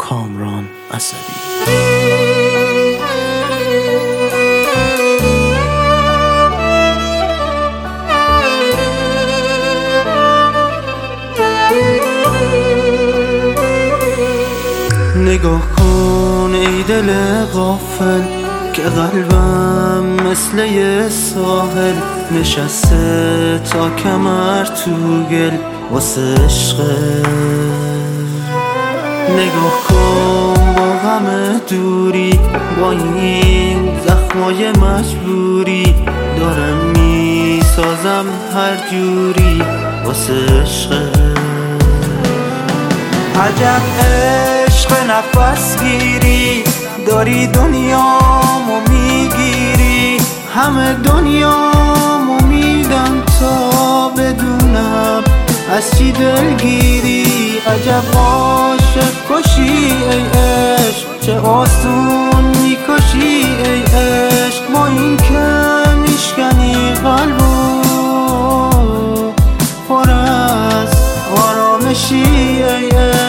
کامران اسدی. نگاه کن ای دل غافل که قلبم مثل یه ساحل نشسته تا کمر تو گل واسه عشقه. نگاه کن با غم دوری، با این زخمای مجبوری دارم میسازم هر جوری واسه عشقه. عجب عشق نفس گیری داری، دنیامو میگیری، همه دنیامو میدم تا بدونم از چی دلگیری. عجب عاشق کشی ای عشق، چه آسون میکشی ای عشق، با این که میشکنی قلبو پر از آرامشی ای عشق.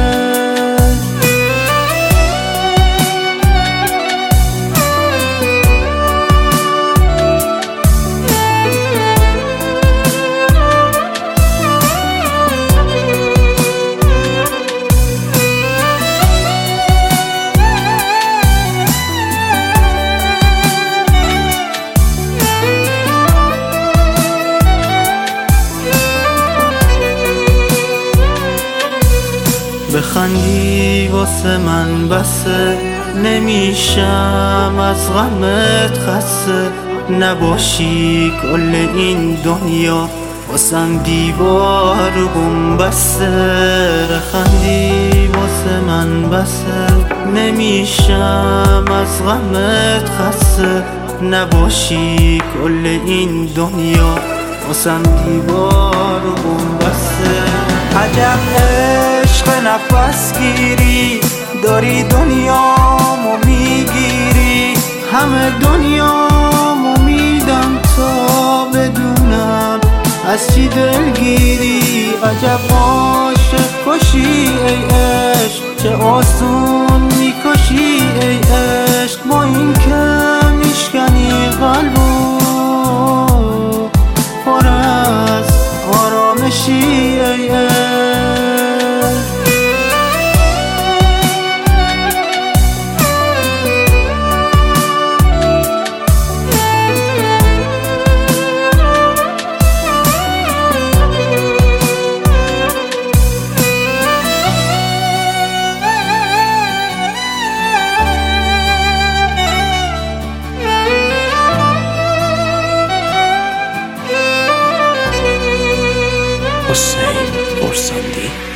بخندی واسه من بسه، نمیشم از غمت خسته، نباشی کل این دنیا واسم دیوار بسته. بخندی واسه من بسه، نمیشم از غمت خسته، نباشی کل این دنیا واسم دیوار بسته. عجب عشق نفس گیری داری، دنیامو میگیری، همه دنیامو میدم تا بدونم از چی دلگیری. عجب عاشق کشی ای عشق، چه آسون میکشی ای عشق، با این که میشکنی قلبو پر از آرامشی ای عشق. حسین فرسندی.